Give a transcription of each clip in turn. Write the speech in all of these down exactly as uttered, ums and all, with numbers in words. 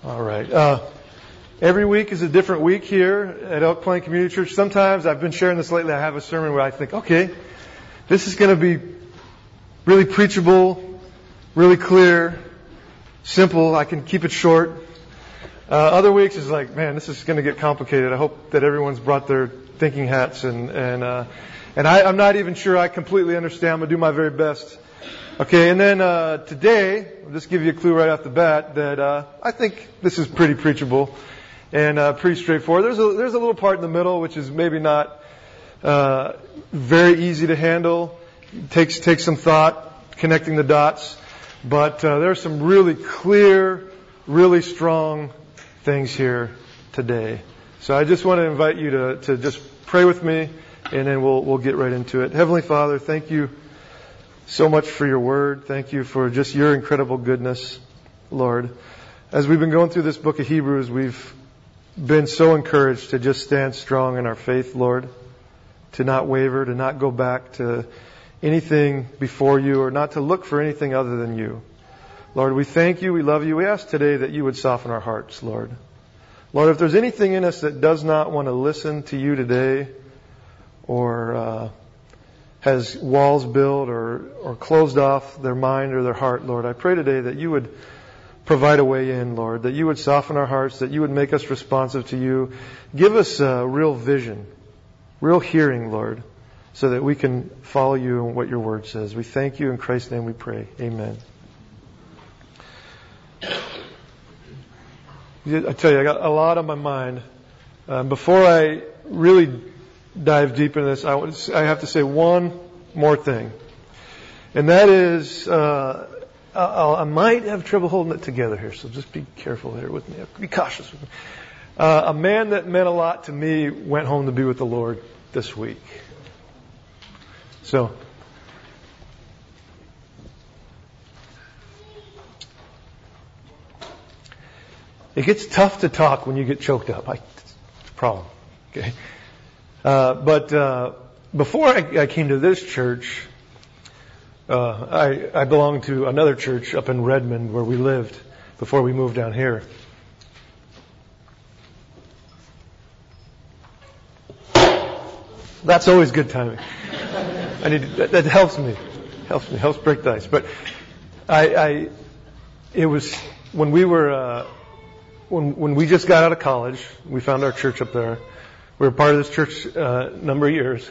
All right. Uh, every week is a different week here at Elk Plain Community Church. Sometimes, I've been sharing this lately, I have a sermon where I think, okay, this is going to be really preachable, really clear, simple. I can keep it short. Uh, other weeks is like, man, this is going to get complicated. I hope that everyone's brought their thinking hats and, and, uh, and I, I'm not even sure I completely understand. I'm going to do my very best. Okay, and then uh, today, I'll just give you a clue right off the bat that uh, I think this is pretty preachable and uh, pretty straightforward. There's a, there's a little part in the middle which is maybe not uh, very easy to handle. It takes takes some thought connecting the dots, but uh, there are some really clear, really strong things here today. So I just want to invite you to to just pray with me, and then we'll we'll get right into it. Heavenly Father, thank you so much for your word. Thank you for just your incredible goodness, Lord. As we've been going through this book of Hebrews, we've been so encouraged to just stand strong in our faith, Lord, to not waver, to not go back to anything before you, or not to look for anything other than you. Lord, we thank you. We love you. We ask today that you would soften our hearts, Lord. Lord, if there's anything in us that does not want to listen to you today, or uh, has walls built or, or closed off their mind or their heart, Lord, I pray today that you would provide a way in, Lord, that you would soften our hearts, that you would make us responsive to you. Give us a real vision, real hearing, Lord, so that we can follow you and what your word says. We thank you. In Christ's name we pray. Amen. I tell you, I got a lot on my mind. Um, before I really dive deep into this, I, would, I have to say one more thing. And that is, uh, I'll, I might have trouble holding it together here, so just be careful here with me. Be cautious with me. Uh, a man that meant a lot to me went home to be with the Lord this week. So, it gets tough to talk when you get choked up. I, it's a problem. Okay. Uh, but uh, before I, I came to this church, uh, I, I belonged to another church up in Redmond where we lived before we moved down here. That's always good timing. I need to, that, that helps me, helps me, helps break the ice. But I, I it was when we were uh, when when we just got out of college, we found our church up there. We were part of this church uh, a number of years.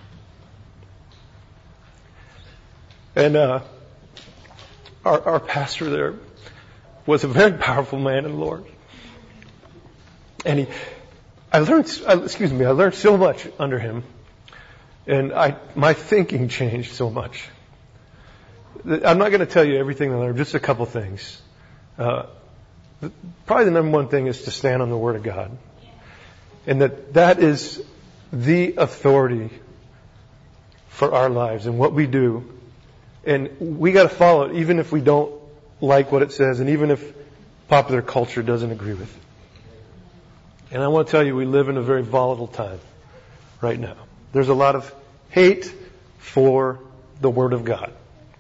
And uh, our, our pastor there was a very powerful man in the Lord. And he, I learned, excuse me, I learned so much under him. And I, my thinking changed so much. I'm not going to tell you everything I learned, just a couple things. Uh, probably the number one thing is to stand on the Word of God. And that that is the authority for our lives and what we do. And we got to follow it even if we don't like what it says and even if popular culture doesn't agree with it. And I want to tell you, we live in a very volatile time right now. There's a lot of hate for the Word of God.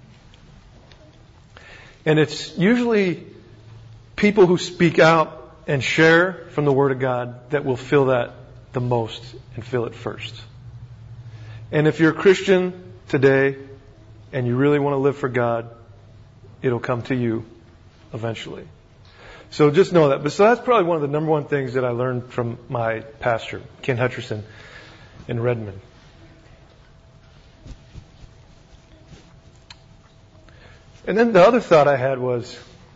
And it's usually people who speak out and share from the Word of God that will feel that the most and feel it first. And if you're a Christian today and you really want to live for God, it'll come to you eventually. So just know that. But so that's probably one of the number one things that I learned from my pastor, Ken Hutcherson, in Redmond. And then the other thought I had was,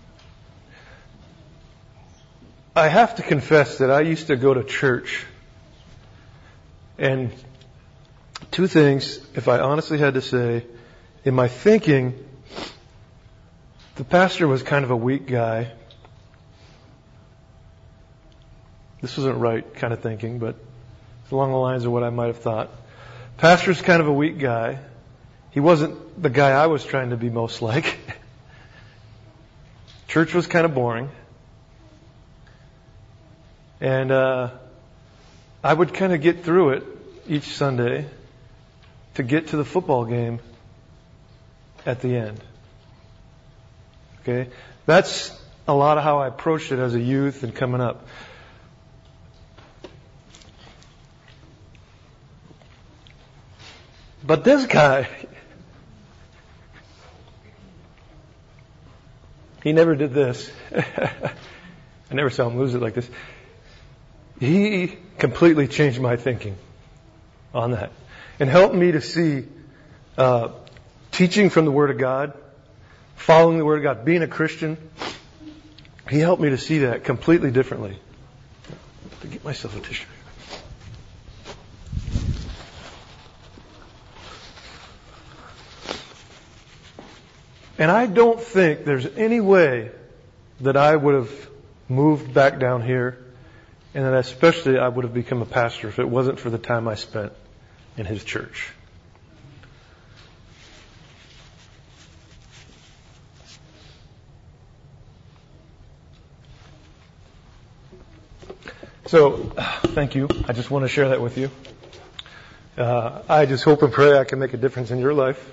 I have to confess that I used to go to church, and two things, if I honestly had to say, in my thinking, the pastor was kind of a weak guy. This wasn't right kind of thinking, but it's along the lines of what I might have thought. Pastor's kind of a weak guy. He wasn't the guy I was trying to be most like. Church was kind of boring. And uh, I would kind of get through it each Sunday to get to the football game at the end. Okay? That's a lot of how I approached it as a youth and coming up. But this guy, he never did this. I never saw him lose it like this. He completely changed my thinking on that and helped me to see uh, teaching from the Word of God, following the Word of God, being a Christian. He helped me to see that completely differently. I'll get myself a tissue. And I don't think there's any way that I would have moved back down here, and that especially I would have become a pastor if it wasn't for the time I spent in his church. So, thank you. I just want to share that with you. Uh, I just hope and pray I can make a difference in your life.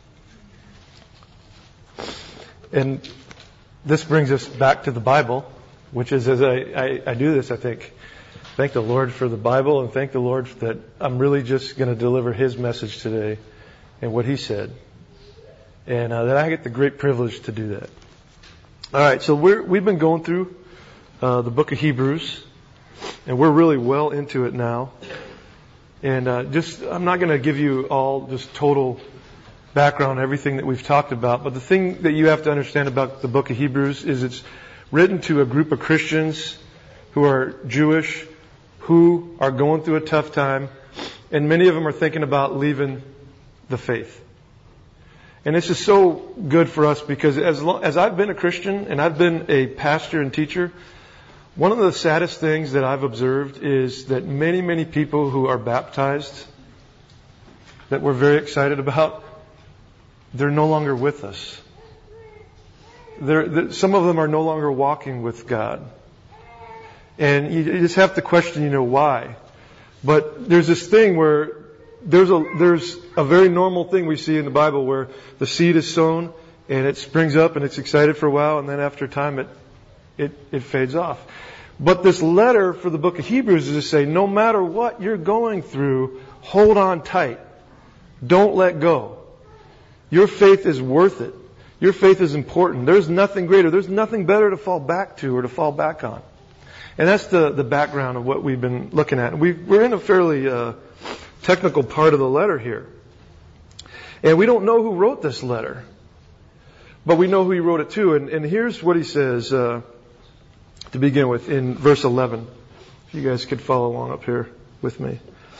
And this brings us back to the Bible, which is, as I, I, I do this, I think, thank the Lord for the Bible, and thank the Lord that I'm really just going to deliver His message today and what He said. And uh, that I get the great privilege to do that. All right, so we're, we've been going through uh, the book of Hebrews, and we're really well into it now. And uh, just, I'm not going to give you all just total background, everything that we've talked about, but the thing that you have to understand about the book of Hebrews is it's written to a group of Christians who are Jewish, who are going through a tough time, and many of them are thinking about leaving the faith. And this is so good for us because as long, as I've been a Christian and I've been a pastor and teacher, one of the saddest things that I've observed is that many, many people who are baptized, that we're very excited about, they're no longer with us. They're, some of them are no longer walking with God. And you just have to question, you know, why. But there's this thing where there's a, there's a very normal thing we see in the Bible where the seed is sown and it springs up and it's excited for a while, and then after time it, it, it fades off. But this letter for the book of Hebrews is to say, no matter what you're going through, hold on tight. Don't let go. Your faith is worth it. Your faith is important. There's nothing greater. There's nothing better to fall back to or to fall back on. And that's the, the background of what we've been looking at. We, we're in a fairly uh, technical part of the letter here. And we don't know who wrote this letter. But we know who he wrote it to. And, and here's what he says uh, to begin with in verse eleven. If you guys could follow along up here with me.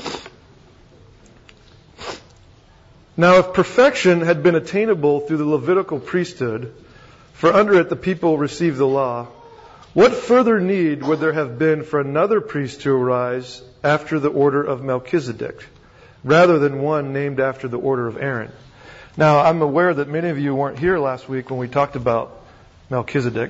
Now, if perfection had been attainable through the Levitical priesthood, for under it the people received the law, what further need would there have been for another priest to arise after the order of Melchizedek, rather than one named after the order of Aaron? Now, I'm aware that many of you weren't here last week when we talked about Melchizedek.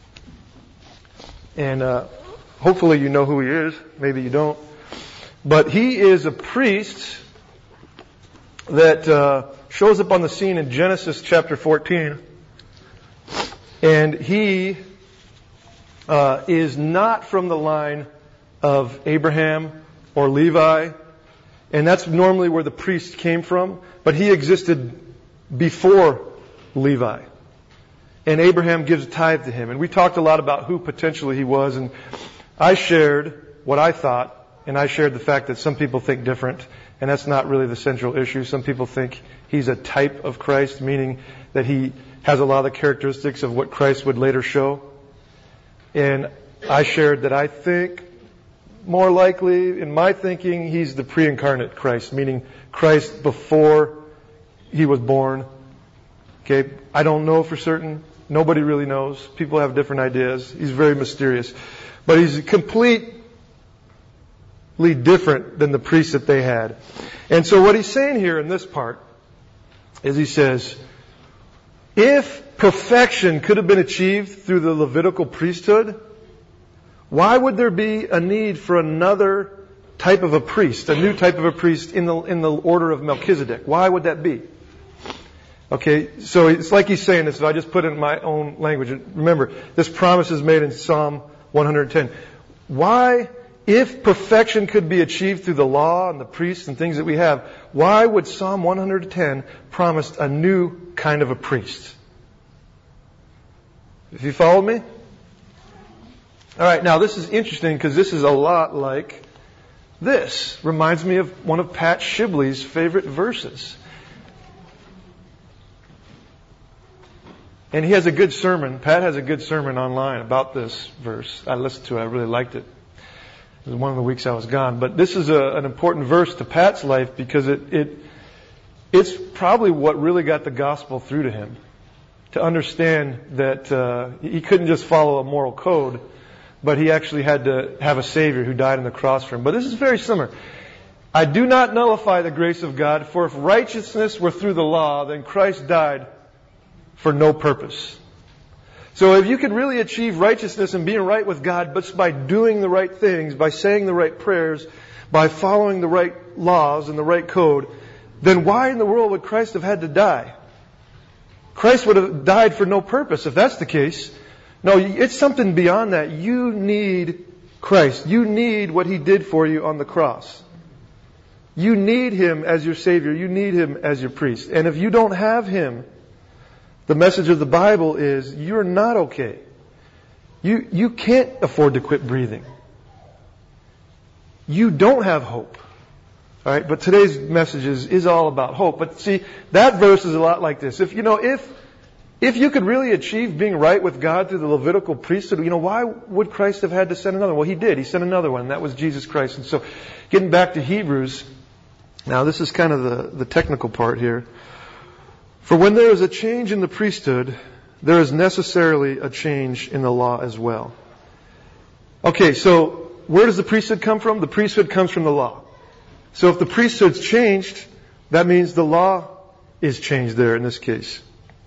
And uh, hopefully you know who he is. Maybe you don't. But he is a priest that uh, shows up on the scene in Genesis chapter fourteen. And he uh, is not from the line of Abraham or Levi. And that's normally where the priest came from. But he existed before Levi. And Abraham gives tithe to him. And we talked a lot about who potentially he was. And I shared what I thought. And I shared the fact that some people think different. And that's not really the central issue. Some people think he's a type of Christ, meaning that he has a lot of the characteristics of what Christ would later show. And I shared that I think, more likely, in my thinking, he's the pre-incarnate Christ, meaning Christ before he was born. Okay, I don't know for certain. Nobody really knows. People have different ideas. He's very mysterious. But he's completely different than the priests that they had. And so what he's saying here in this part is he says, if perfection could have been achieved through the Levitical priesthood, why would there be a need for another type of a priest, a new type of a priest in the, in the order of Melchizedek? Why would that be? Okay, so it's like he's saying this, if I just put it in my own language. Remember, this promise is made in Psalm one hundred ten. Why, if perfection could be achieved through the law and the priests and things that we have, why would Psalm one hundred ten promise a new kind of a priest? If you follow me? All right, now this is interesting because this is a lot like this. Reminds me of one of Pat Shibley's favorite verses. And he has a good sermon. Pat has a good sermon online about this verse. I listened to it. I really liked it. It was one of the weeks I was gone. But this is a, an important verse to Pat's life because it, it it's probably what really got the gospel through to him. To understand that uh, he couldn't just follow a moral code, but he actually had to have a Savior who died on the cross for him. But this is very similar. I do not nullify the grace of God, for if righteousness were through the law, then Christ died for no purpose. So if you could really achieve righteousness and being right with God, but by doing the right things, by saying the right prayers, by following the right laws and the right code, then why in the world would Christ have had to die? Christ would have died for no purpose if that's the case. No, it's something beyond that. You need Christ. You need what He did for you on the cross. You need Him as your Savior. You need Him as your priest. And if you don't have Him, the message of the Bible is you're not okay. You, you can't afford to quit breathing. You don't have hope. All right, but today's message is, is all about hope. But see, that verse is a lot like this. If you know, if if you could really achieve being right with God through the Levitical priesthood, you know, why would Christ have had to send another one? Well, He did. He sent another one, and that was Jesus Christ. And so, getting back to Hebrews, now this is kind of the, the technical part here. For when there is a change in the priesthood, there is necessarily a change in the law as well. Okay, so where does the priesthood come from? The priesthood comes from the law. So if the priesthood's changed, that means the law is changed there in this case.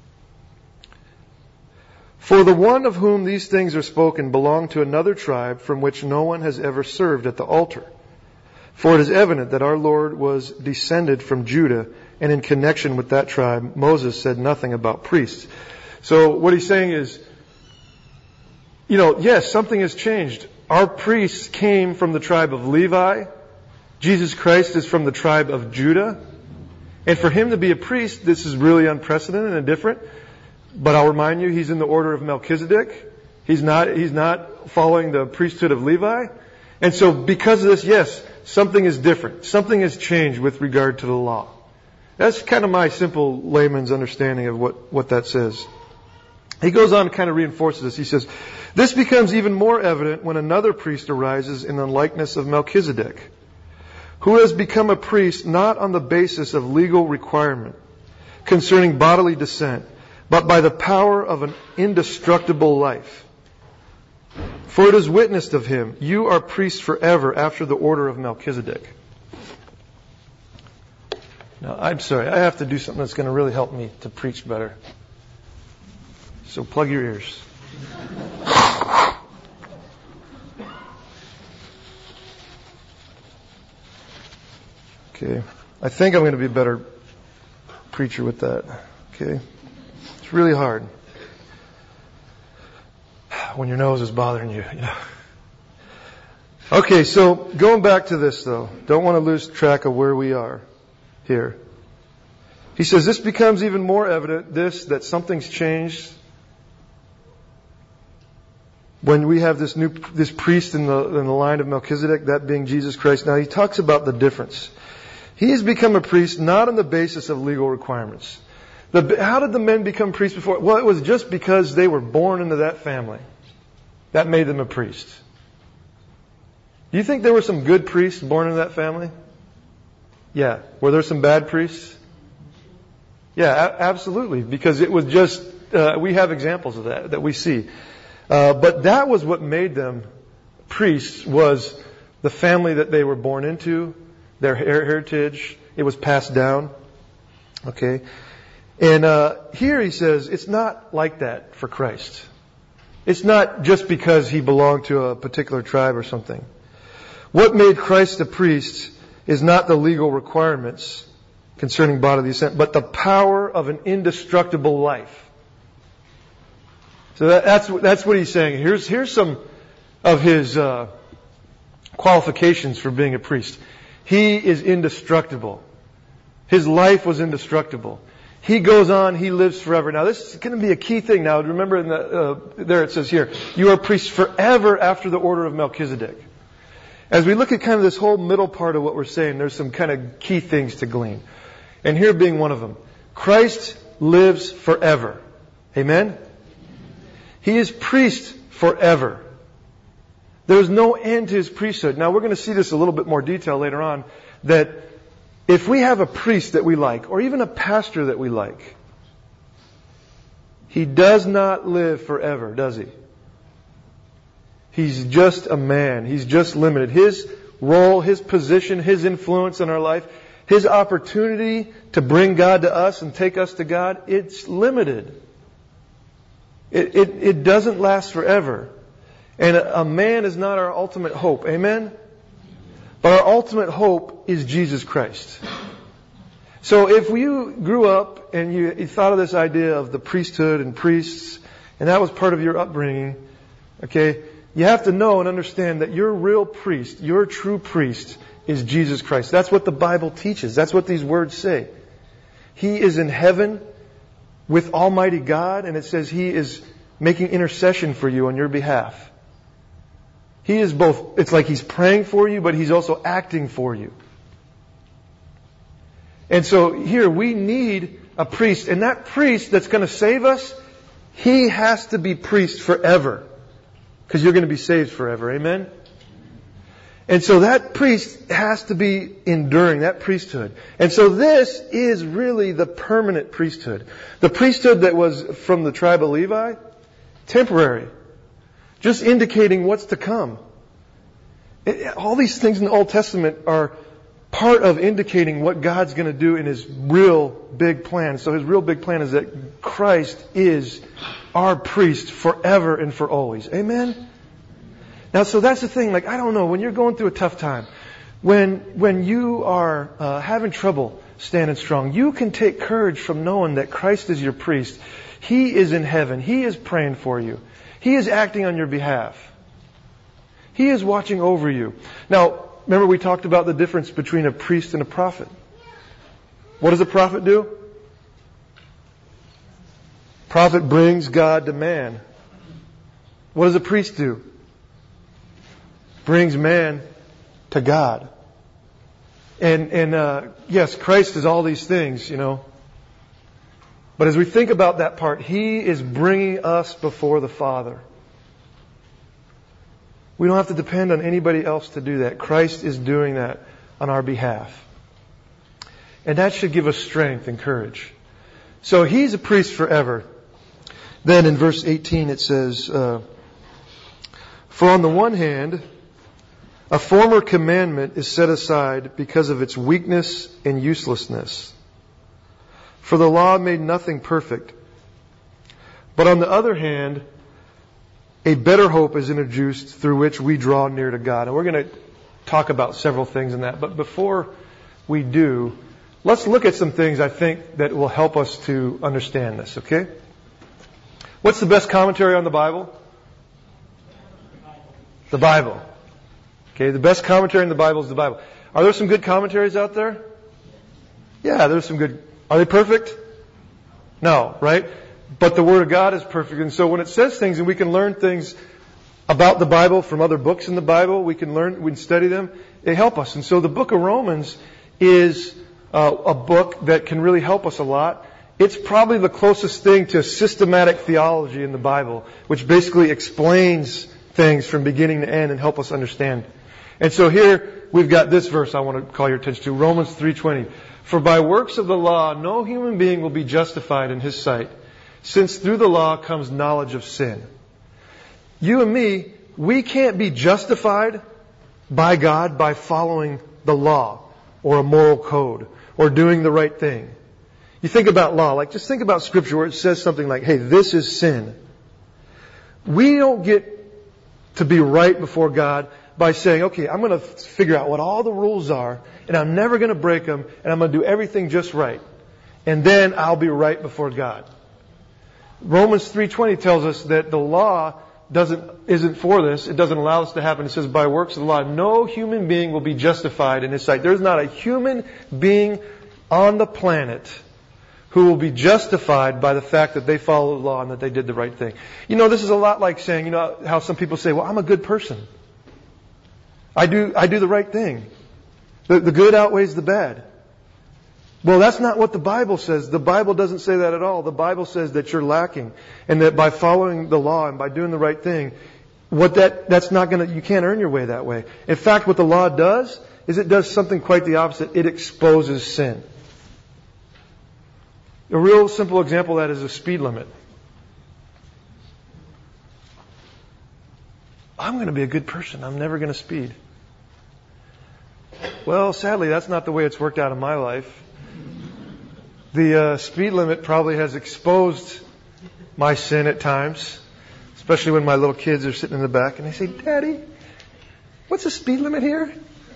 For the one of whom these things are spoken belonged to another tribe from which no one has ever served at the altar. For it is evident that our Lord was descended from Judah, and in connection with that tribe, Moses said nothing about priests. So what he's saying is, you know, yes, something has changed. Our priests came from the tribe of Levi. Jesus Christ is from the tribe of Judah. And for Him to be a priest, this is really unprecedented and different. But I'll remind you, He's in the order of Melchizedek. He's not, he's not following the priesthood of Levi. And so because of this, yes, something is different. Something has changed with regard to the law. That's kind of my simple layman's understanding of what, what that says. He goes on to kind of reinforces this. He says, this becomes even more evident when another priest arises in the likeness of Melchizedek, who has become a priest not on the basis of legal requirement concerning bodily descent, but by the power of an indestructible life. For it is witnessed of Him, you are priests forever after the order of Melchizedek. Now, I'm sorry, I have to do something that's going to really help me to preach better. So plug your ears. Okay. I think I'm going to be a better preacher with that. Okay. It's really hard when your nose is bothering you. you know. Okay, so going back to this though, don't want to lose track of where we are here. He says this becomes even more evident, this, that something's changed when we have this new, this priest in the, in the line of Melchizedek, that being Jesus Christ. Now he talks about the difference. He has become a priest not on the basis of legal requirements. The, how did the men become priests before? Well, it was just because they were born into that family. That made them a priest. Do you think there were some good priests born into that family? Yeah. Were there some bad priests? Yeah, a- absolutely. Because it was just, uh, we have examples of that, that we see. Uh, but that was what made them priests, was the family that they were born into, their heritage. It was passed down. Okay. And uh, here he says it's not like that for Christ. It's not just because He belonged to a particular tribe or something. What made Christ a priest is not the legal requirements concerning bodily descent, but the power of an indestructible life. So that, that's that's what he's saying. Here's here's some of his uh, qualifications for being a priest. He is indestructible. His life was indestructible. He goes on, he lives forever. Now this is going to be a key thing. Now remember in the, uh, there it says here, you are priests forever after the order of Melchizedek. As we look at kind of this whole middle part of what we're saying, there's some kind of key things to glean. And here being one of them. Christ lives forever. Amen? He is priest forever. There's no end to his priesthood. Now we're going to see this a little bit more detail later on, that if we have a priest that we like, or even a pastor that we like, he does not live forever, does he? He's just a man. He's just limited. His role, his position, his influence in our life, his opportunity to bring God to us and take us to God, it's limited. It, it, it doesn't last forever. And a, a man is not our ultimate hope. Amen? But our ultimate hope is Jesus Christ. So if you grew up and you, you thought of this idea of the priesthood and priests, and that was part of your upbringing, okay, you have to know and understand that your real priest, your true priest, is Jesus Christ. That's what the Bible teaches. That's what these words say. He is in heaven with Almighty God, and it says He is making intercession for you on your behalf. He is both, it's like He's praying for you, but He's also acting for you. And so here we need a priest, and that priest that's going to save us, he has to be priest forever. Because you're going to be saved forever. Amen? And so that priest has to be enduring, that priesthood. And so this is really the permanent priesthood. The priesthood that was from the tribe of Levi, temporary. Just indicating what's to come. All these things in the Old Testament are part of indicating what God's going to do in His real big plan. So His real big plan is that Christ is our priest forever and for always. Amen? Now, so that's the thing. Like, I don't know, when you're going through a tough time, when when you are uh, having trouble standing strong, you can take courage from knowing that Christ is your priest. He is in heaven. He is praying for you. He is acting on your behalf. He is watching over you. Now, remember we talked about the difference between a priest and a prophet. What does a prophet do? Prophet brings God to man. What does a priest do? Brings man to God. And and uh, yes, Christ is all these things, you know. But as we think about that part, He is bringing us before the Father. We don't have to depend on anybody else to do that. Christ is doing that on our behalf. And that should give us strength and courage. So He's a priest forever. Then in verse eighteen it says, uh, for on the one hand, a former commandment is set aside because of its weakness and uselessness. For the law made nothing perfect. But on the other hand, a better hope is introduced through which we draw near to God. And we're going to talk about several things in that. But before we do, let's look at some things I think that will help us to understand this, okay? What's the best commentary on the Bible? The Bible. Okay, the best commentary in the Bible is the Bible. Are there some good commentaries out there? Yeah, there's some good. Are they perfect? No, right? But the Word of God is perfect. And so when it says things and we can learn things about the Bible from other books in the Bible, we can learn, we can study them, they help us. And so the book of Romans is uh, a book that can really help us a lot. It's probably the closest thing to systematic theology in the Bible, which basically explains things from beginning to end and help us understand. And so here we've got this verse I want to call your attention to, Romans three twenty. For by works of the law, no human being will be justified in His sight, since through the law comes knowledge of sin. You and me, we can't be justified by God by following the law or a moral code or doing the right thing. You think about law, like just think about Scripture where it says something like, hey, this is sin. We don't get to be right before God by saying, okay, I'm going to figure out what all the rules are, and I'm never going to break them, and I'm going to do everything just right. And then I'll be right before God. Romans three twenty tells us that the law doesn't isn't for this. It doesn't allow this to happen. It says, by works of the law, no human being will be justified in His sight. There's not a human being on the planet who will be justified by the fact that they follow the law and that they did the right thing. You know, this is a lot like saying, you know, how some people say, well, I'm a good person. I do, I do the right thing. The, the good outweighs the bad. Well, that's not what the Bible says. The Bible doesn't say that at all. The Bible says that you're lacking, and that by following the law and by doing the right thing, what that, that's not gonna, you can't earn your way that way. In fact, what the law does is it does something quite the opposite. It exposes sin. A real simple example of that is a speed limit. I'm going to be a good person. I'm never going to speed. Well, sadly, that's not the way it's worked out in my life. The uh, speed limit probably has exposed my sin at times, especially when my little kids are sitting in the back and they say, Daddy, what's the speed limit here?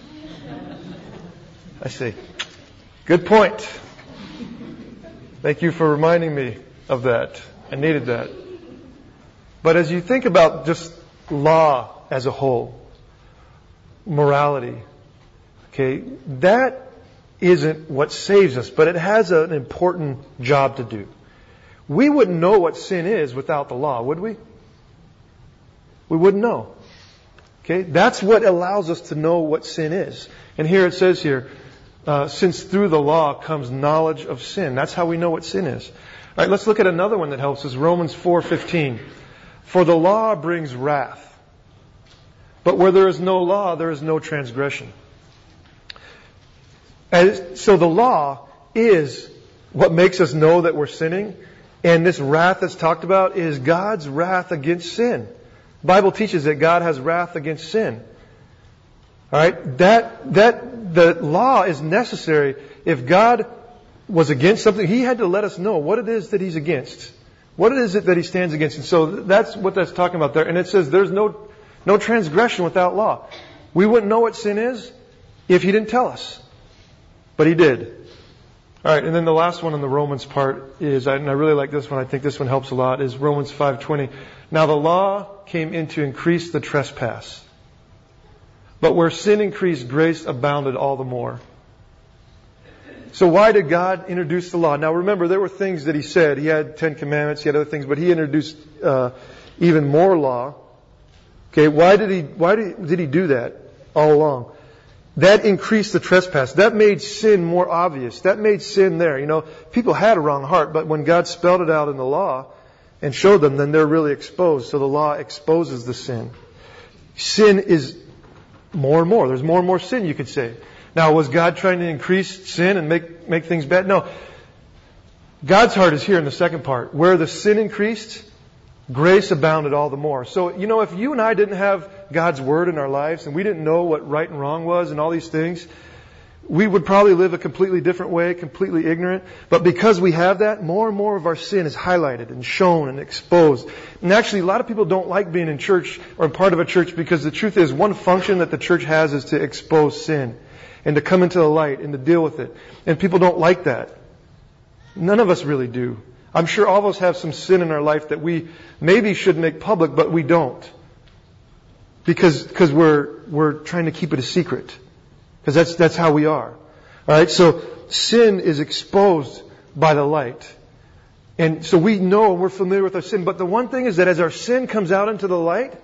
I say, good point. Thank you for reminding me of that. I needed that. But as you think about just law as a whole, morality, okay, that isn't what saves us, but it has an important job to do. We wouldn't know what sin is without the law, would we? We wouldn't know. Okay, that's what allows us to know what sin is. And here it says here, Uh, since through the law comes knowledge of sin. That's how we know what sin is. All right, let's look at another one that helps us. Romans four fifteen. For the law brings wrath. But where there is no law, there is no transgression. And so the law is what makes us know that we're sinning. And this wrath that's talked about is God's wrath against sin. The Bible teaches that God has wrath against sin. All right, that that the law is necessary. If God was against something, He had to let us know what it is that He's against. What it is that He stands against. And so that's what that's talking about there. And it says there's no no transgression without law. We wouldn't know what sin is if He didn't tell us. But He did. All right, and then the last one in the Romans part is, and I really like this one, I think this one helps a lot, is Romans five twenty. Now the law came in to increase the trespass. But where sin increased, grace abounded all the more. So why did God introduce the law? Now remember, there were things that He said. He had Ten Commandments, He had other things, but He introduced uh, even more law. Okay, why did He? Why did, did He do that all along? That increased the trespass. That made sin more obvious. That made sin there. You know, people had a wrong heart, but when God spelled it out in the law and showed them, then they're really exposed. So the law exposes the sin. Sin is more and more. There's more and more sin, you could say. Now, was God trying to increase sin and make, make things bad? No. God's heart is here in the second part. Where the sin increased, grace abounded all the more. So, you know, if you and I didn't have God's Word in our lives and we didn't know what right and wrong was and all these things, we would probably live a completely different way, completely ignorant. But because we have that, more and more of our sin is highlighted and shown and exposed. And actually, a lot of people don't like being in church or part of a church because the truth is, one function that the church has is to expose sin and to come into the light and to deal with it. And people don't like that. None of us really do. I'm sure all of us have some sin in our life that we maybe should make public, but we don't. Because, because we're, we're trying to keep it a secret. Because that's, that's how we are. Alright, so sin is exposed by the light. And so we know, we're familiar with our sin. But the one thing is that as our sin comes out into the light,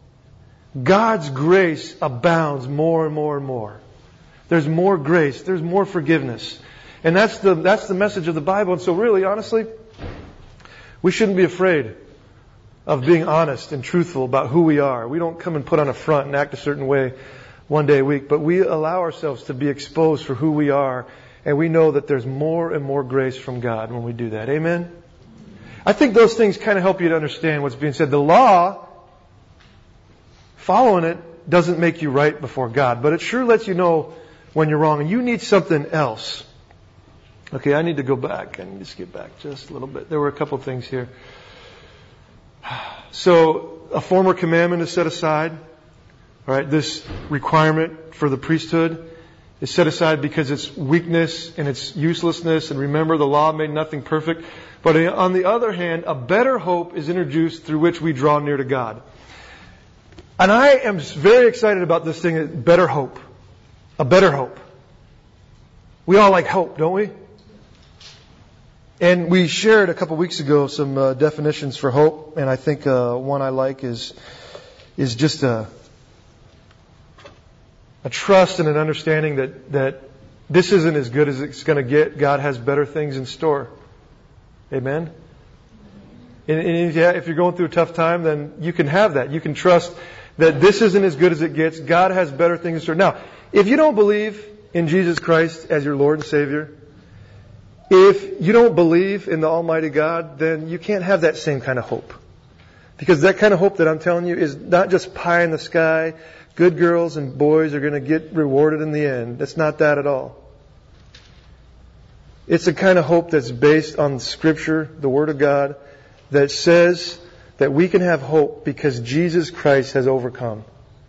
God's grace abounds more and more and more. There's more grace. There's more forgiveness. And that's the, that's the message of the Bible. And so really, honestly, we shouldn't be afraid of being honest and truthful about who we are. We don't come and put on a front and act a certain way one day a week, but we allow ourselves to be exposed for who we are, and we know that there's more and more grace from God when we do that. Amen? I think those things kind of help you to understand what's being said. The law, following it, doesn't make you right before God, but it sure lets you know when you're wrong, and you need something else. Okay, I need to go back. I need to skip back just a little bit. There were a couple of things here. So, a former commandment is set aside. All right, this requirement for the priesthood is set aside because it's weakness and it's uselessness. And remember, the law made nothing perfect. But on the other hand, a better hope is introduced through which we draw near to God. And I am very excited about this thing, better hope. A better hope. We all like hope, don't we? And we shared a couple weeks ago some uh, definitions for hope. And I think uh, one I like is is just a, a trust and an understanding that, that this isn't as good as it's going to get. God has better things in store. Amen? And, and yeah, if you're going through a tough time, then you can have that. You can trust that this isn't as good as it gets. God has better things in store. Now, if you don't believe in Jesus Christ as your Lord and Savior, if you don't believe in the Almighty God, then you can't have that same kind of hope. Because that kind of hope that I'm telling you is not just pie in the sky. Good girls and boys are going to get rewarded in the end. That's not that at all. It's a kind of hope that's based on Scripture, the Word of God, that says that we can have hope because Jesus Christ has overcome.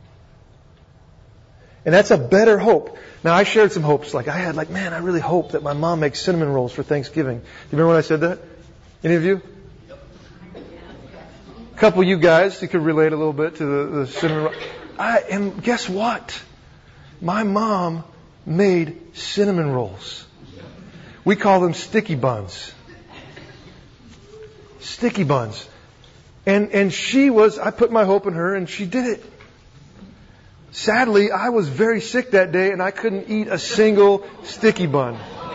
And that's a better hope. Now, I shared some hopes. Like, I had like, man, I really hope that my mom makes cinnamon rolls for Thanksgiving. Do you remember when I said that? Any of you? A couple of you guys, you could relate a little bit to the, the cinnamon roll. I am, guess what? My mom made cinnamon rolls. We call them sticky buns. Sticky buns. And and she was, I put my hope in her and she did it. Sadly, I was very sick that day and I couldn't eat a single sticky bun.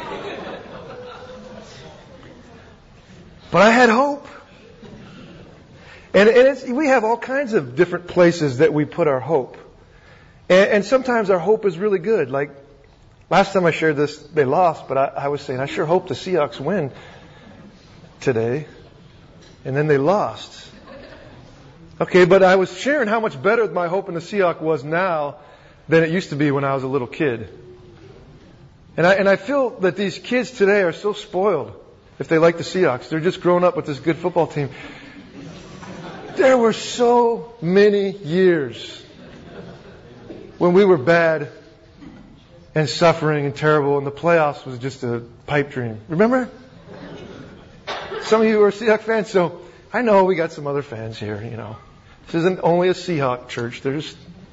But I had hope. And, and it's, we have all kinds of different places that we put our hope. And, and sometimes our hope is really good. Like, last time I shared this, they lost, but I, I was saying, I sure hope the Seahawks win today. And then they lost. Okay, but I was sharing how much better my hope in the Seahawks was now than it used to be when I was a little kid. And I, and I feel that these kids today are so spoiled if they like the Seahawks. They're just growing up with this good football team. There were so many years when we were bad and suffering and terrible, and the playoffs was just a pipe dream. Remember? Some of you are Seahawks fans, so I know we got some other fans here, you know. This isn't only a Seahawk church. There's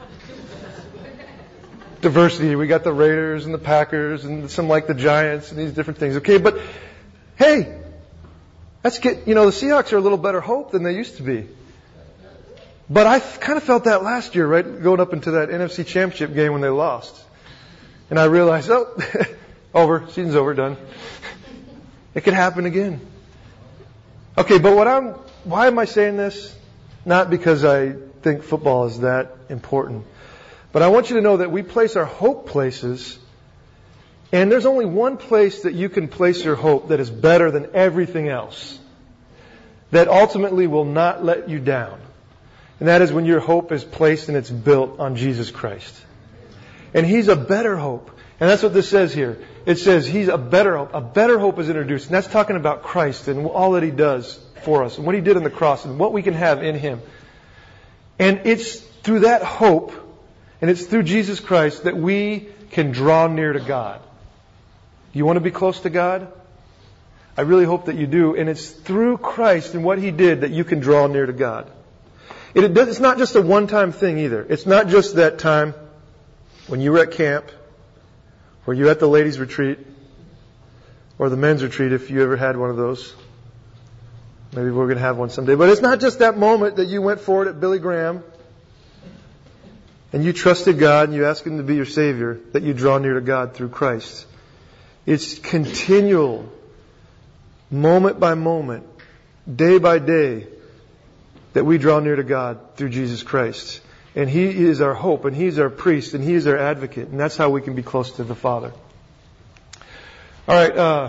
diversity. We got the Raiders and the Packers and some like the Giants and these different things. Okay, but hey, let's get, you know, the Seahawks are a little better hope than they used to be. But I kind of felt that last year, right? Going up into that N F C Championship game when they lost. And I realized, oh, over. Season's over, done. It could happen again. Okay, but what I'm, why am I saying this? Not because I think football is that important. But I want you to know that we place our hope places, and there's only one place that you can place your hope that is better than everything else. That ultimately will not let you down. And that is when your hope is placed and it's built on Jesus Christ. And He's a better hope. And that's what this says here. It says He's a better hope. A better hope is introduced. And that's talking about Christ and all that He does for us and what He did on the cross and what we can have in Him. And it's through that hope and it's through Jesus Christ that we can draw near to God. Do you want to be close to God? I really hope that you do. And it's through Christ and what He did that you can draw near to God. It, it, it's not just a one-time thing either. It's not just that time when you were at camp, or you were at the ladies' retreat, or the men's retreat if you ever had one of those. Maybe we're going to have one someday. But it's not just that moment that you went forward at Billy Graham and you trusted God and you asked Him to be your Savior, that you draw near to God through Christ. It's continual, moment by moment, day by day, that we draw near to God through Jesus Christ. And He is our hope, and He's our priest, and He is our advocate. And that's how we can be close to the Father. All right, uh,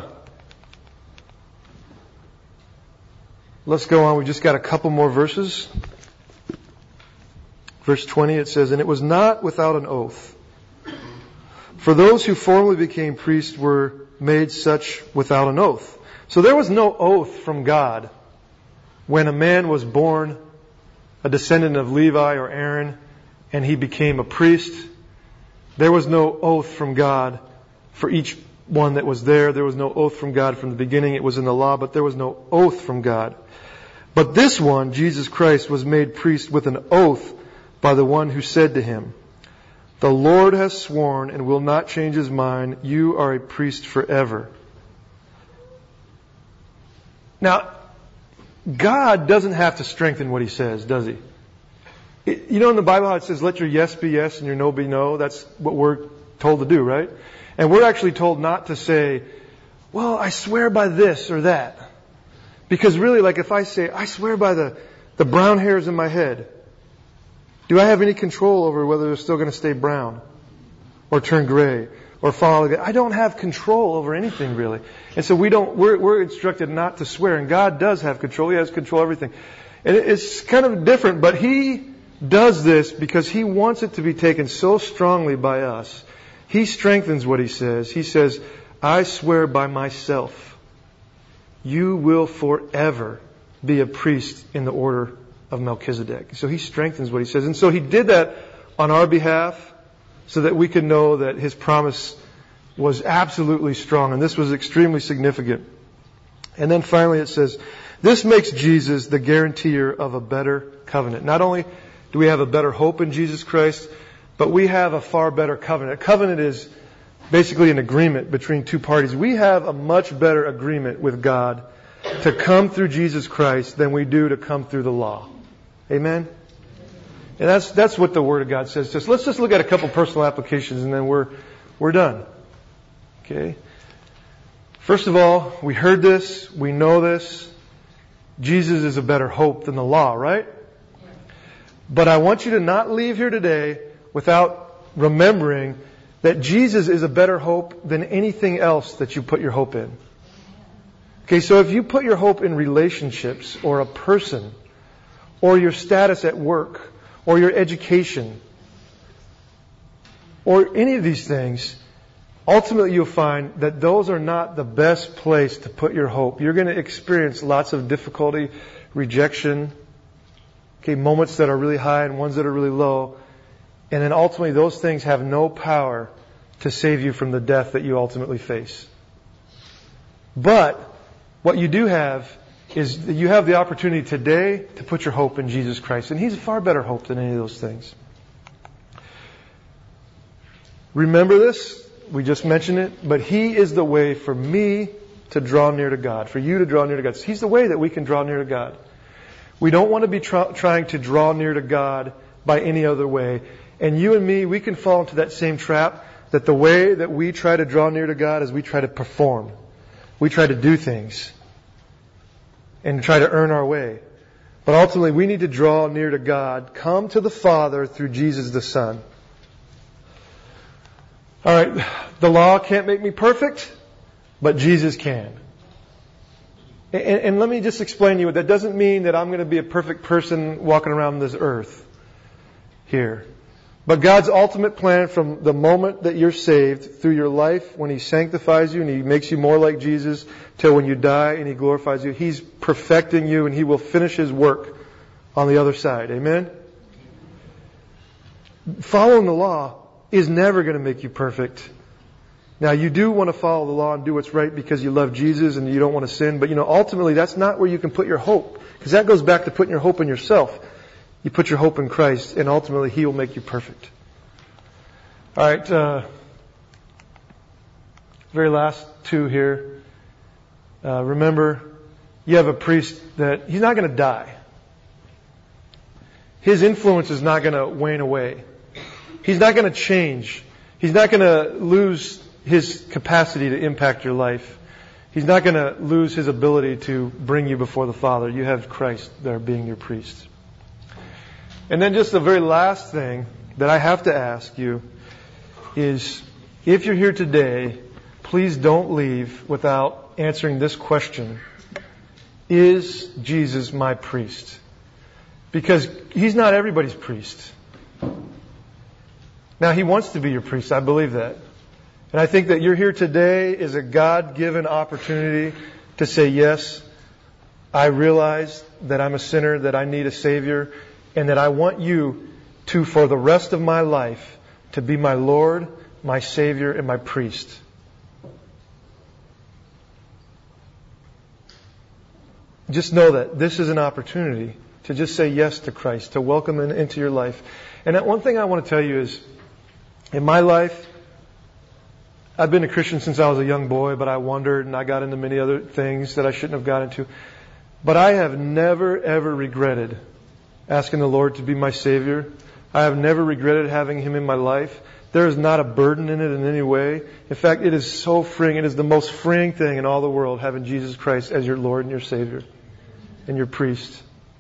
let's go on. We just got a couple more verses. Verse twenty, it says, "And it was not without an oath. For those who formerly became priests were made such without an oath." So there was no oath from God when a man was born a descendant of Levi or Aaron and He became a priest. There was no oath from God for each one that was there. There was no oath from God from the beginning. It was in the law, but there was no oath from God. But this one, Jesus Christ, was made priest with an oath by the one who said to Him, "The Lord has sworn and will not change His mind. You are a priest forever." Now, God doesn't have to strengthen what He says, does He? It, you know in the Bible how it says, let your yes be yes and your no be no? That's what we're told to do, right? And we're actually told not to say, well, I swear by this or that. Because really, like if I say, I swear by the, the brown hairs in my head, do I have any control over whether they're still going to stay brown or turn gray or fall again? I don't have control over anything really. And so we don't, we're, we're instructed not to swear. And God does have control. He has control of everything. And it's kind of different, but He does this because He wants it to be taken so strongly by us. He strengthens what He says. He says, I swear by myself, you will forever be a priest in the order of Melchizedek. So He strengthens what He says. And so He did that on our behalf so that we could know that His promise was absolutely strong. And this was extremely significant. And then finally it says, this makes Jesus the guarantor of a better covenant. Not only do we have a better hope in Jesus Christ, but we have a far better covenant. A covenant is basically an agreement between two parties. We have a much better agreement with God to come through Jesus Christ than we do to come through the law. Amen? And that's that's what the Word of God says to us. Let's just look at a couple personal applications and then we're we're done. Okay? First of all, we heard this, we know this. Jesus is a better hope than the law, right? But I want you to not leave here today without remembering that Jesus is a better hope than anything else that you put your hope in. Okay, so if you put your hope in relationships or a person or your status at work or your education or any of these things, ultimately you'll find that those are not the best place to put your hope. You're going to experience lots of difficulty, rejection, okay, moments that are really high and ones that are really low. And then ultimately those things have no power to save you from the death that you ultimately face. But what you do have is that you have the opportunity today to put your hope in Jesus Christ. And He's a far better hope than any of those things. Remember this. We just mentioned it. But He is the way for me to draw near to God. For you to draw near to God. He's the way that we can draw near to God. We don't want to be tr- trying to draw near to God by any other way. And you and me, we can fall into that same trap that the way that we try to draw near to God is we try to perform. We try to do things and try to earn our way. But ultimately, we need to draw near to God, come to the Father through Jesus the Son. All right, the law can't make me perfect, but Jesus can. And, and let me just explain to you, that doesn't mean that I'm going to be a perfect person walking around this earth here. But God's ultimate plan from the moment that you're saved through your life, when He sanctifies you and He makes you more like Jesus, till when you die and He glorifies you, He's perfecting you and He will finish His work on the other side. Amen? Following the law is never going to make you perfect. Now, you do want to follow the law and do what's right because you love Jesus and you don't want to sin. But, you know, ultimately, that's not where you can put your hope. Because that goes back to putting your hope in yourself. You put your hope in Christ, and ultimately He will make you perfect. All right, uh, very last two here. Uh, remember, you have a priest that he's not going to die. His influence is not going to wane away. He's not going to change. He's not going to lose His capacity to impact your life. He's not going to lose His ability to bring you before the Father. You have Christ there being your priest. And then just the very last thing that I have to ask you is, if you're here today, please don't leave without answering this question. Is Jesus my priest? Because He's not everybody's priest. Now, He wants to be your priest. I believe that. And I think that you're here today is a God-given opportunity to say, yes, I realize that I'm a sinner, that I need a Savior, and that I want you to, for the rest of my life, to be my Lord, my Savior, and my priest. Just know that this is an opportunity to just say yes to Christ, to welcome Him into your life. And that one thing I want to tell you is, in my life, I've been a Christian since I was a young boy, but I wandered and I got into many other things that I shouldn't have got into. But I have never, ever regretted asking the Lord to be my Savior. I have never regretted having Him in my life. There is not a burden in it in any way. In fact, it is so freeing. It is the most freeing thing in all the world, having Jesus Christ as your Lord and your Savior and your priest.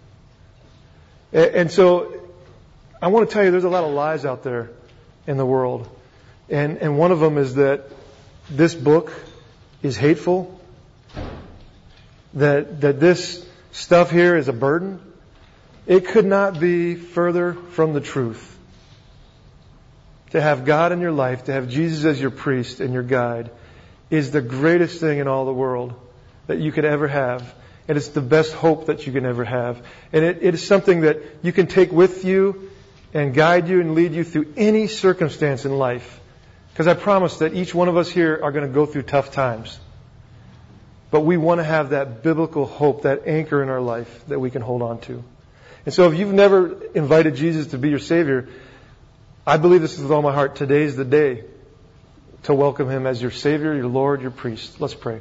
And so, I want to tell you, there's a lot of lies out there in the world. And, and one of them is that this book is hateful, that, that this stuff here is a burden. It could not be further from the truth. To have God in your life, to have Jesus as your priest and your guide, is the greatest thing in all the world that you could ever have. And it's the best hope that you can ever have. And it, it is something that you can take with you and guide you and lead you through any circumstance in life. Because I promise that each one of us here are going to go through tough times. But we want to have that biblical hope, that anchor in our life that we can hold on to. And so if you've never invited Jesus to be your Savior, I believe this with all my heart. Today is the day to welcome Him as your Savior, your Lord, your priest. Let's pray.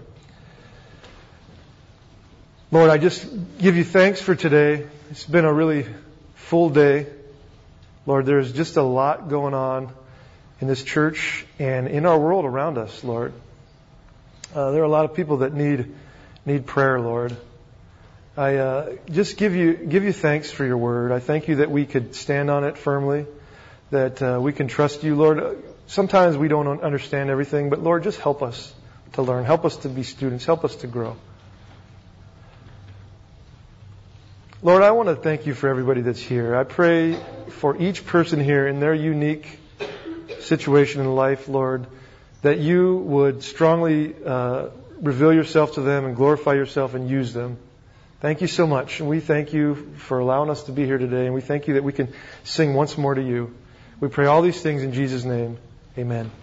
Lord, I just give you thanks for today. It's been a really full day. Lord, there's just a lot going on in this church and in our world around us, Lord. Uh, there are a lot of people that need need prayer, Lord. I uh, just give you give you thanks for your word. I thank you that we could stand on it firmly, that uh, we can trust you, Lord. Sometimes we don't understand everything, but Lord, just help us to learn. Help us to be students. Help us to grow. Lord, I want to thank you for everybody that's here. I pray for each person here in their unique situation in life, Lord, that you would strongly uh, reveal yourself to them and glorify yourself and use them. Thank you so much. And we thank you for allowing us to be here today. And we thank you that we can sing once more to you. We pray all these things in Jesus' name. Amen.